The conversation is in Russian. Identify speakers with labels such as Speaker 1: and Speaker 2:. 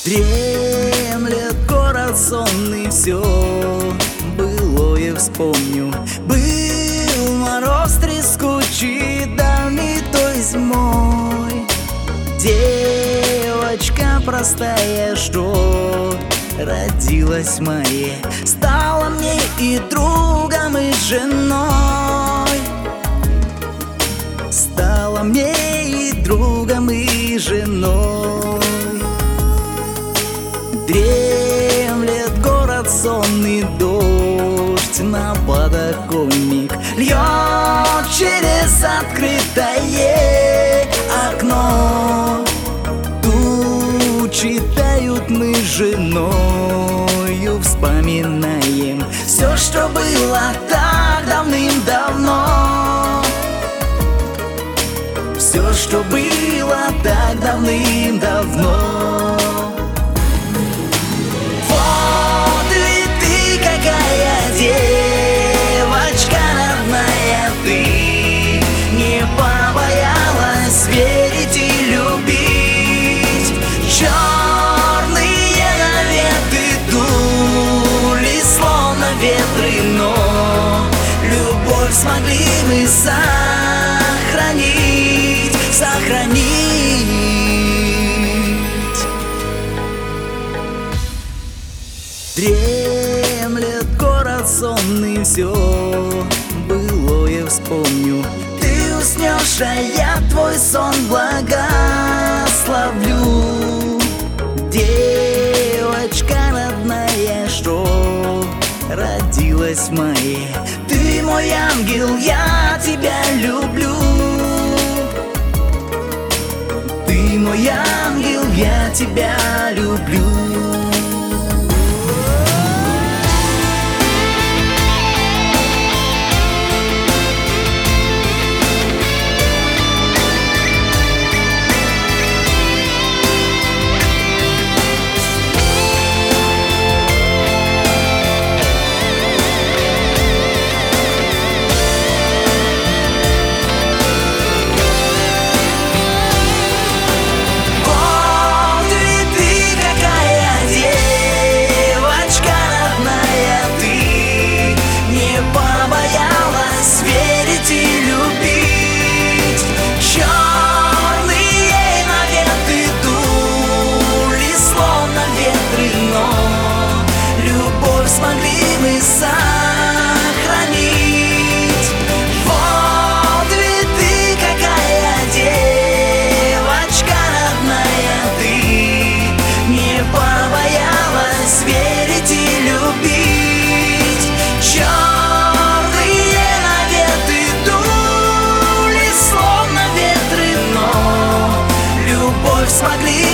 Speaker 1: Дремлет город сонный, все былое вспомню. Был мороз трескучий, давний той зимой. Девочка простая, что родилась моей, стала мне и другом, и женой. Стала мне и другом, и женой. Дремлет город сонный, дождь на подоконник льет через открытое окно. Тучи тают, мы с женою вспоминаем все, что было так давным-давно. Все, что было так давным-давно. Вот ведь ты какая девочка родная, ты не побоялась верить и любить. Черные наветы дули, словно ветры, но любовь смогли мы сохранить. Дремлет город сонный, все былое вспомню. Ты уснешь, а я твой сон благословлю. Девочка родная, что родилась моей, ты мой ангел, я тебя люблю. Ты мой ангел, я тебя люблю. Смогли мы сохранить. Вот ведь ты какая девочка родная, ты не побоялась верить и любить. Черные наветы дули, словно ветры, но любовь смогли